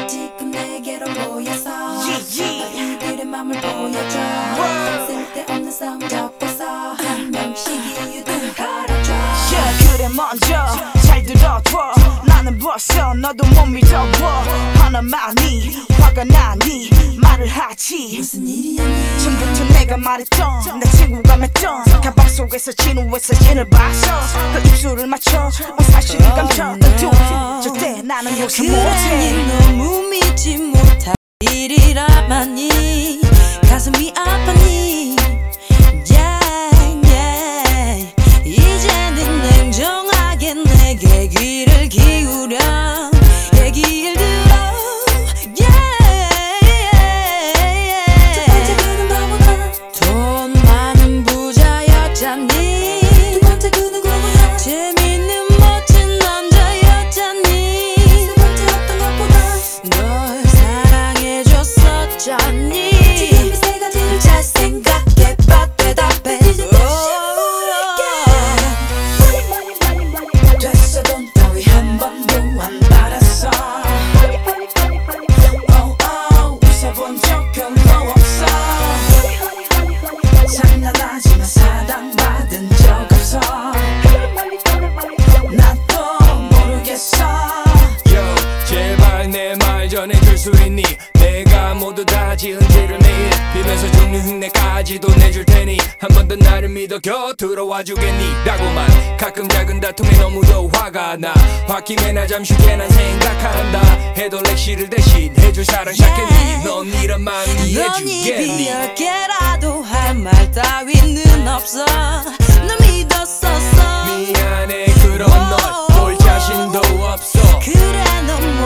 지금 내게로 모여서 너희들의 맘을 보여줘. 쓸데없는 싸움 접고서 한 명씩 이유들 가려줘. 그래 먼저 잘 들어줘. 나는 벌써 너도 못 믿어워. 하나만이 화가 나니 말을 하지. 무슨 일이야 니? 전부터 내가 말했던 내 친구가 맺던 가방 속에서 진우에서 진을 봤어. 그 입술을 맞춰 사실을 감췄던 두 절대 나는 용서 그런 못해. 일 너무 믿지 못할 일이라마니 가슴이 아파니. 이제는 냉정하게 내게 귀를 기울여 얘기를 들어. 첫 번째 그는 바보다 돈 많은 부자였잖니. 두 번째 그 누구보다 재밌는 멋진 남자였잖니. 세 번째 어떤 것보다 널 사랑해줬었잖니. 지금 이 세 가지를 잘 생각해봐. 대답해. 됐어 돈 따위 한 번도 안 받았어. 웃어본 적 별로 없어. 장난하지만 사랑받은 적 없어. 나도 모르겠어. Yo, 제발 내 말 전해줄 수 있니? 내가 모두 다 지은 죄를 매일 빌면서 종류 흉내까지도 내줄 테니 한 번 더 나를 믿어 곁으로 와주겠니? 라고만. 가끔 작은 다툼에 너무도 화가 나. 홧김에 나 잠시 괜한 생각한다 해도 렉시를 대신 해줄 사랑 찾겠니? 넌 이런 마음 넌 이해해주겠니? 입이 10개라도 할 말 따위는 없어. 널 믿었었어. 미안해 그런 널 볼 자신도 없어. 그래 넌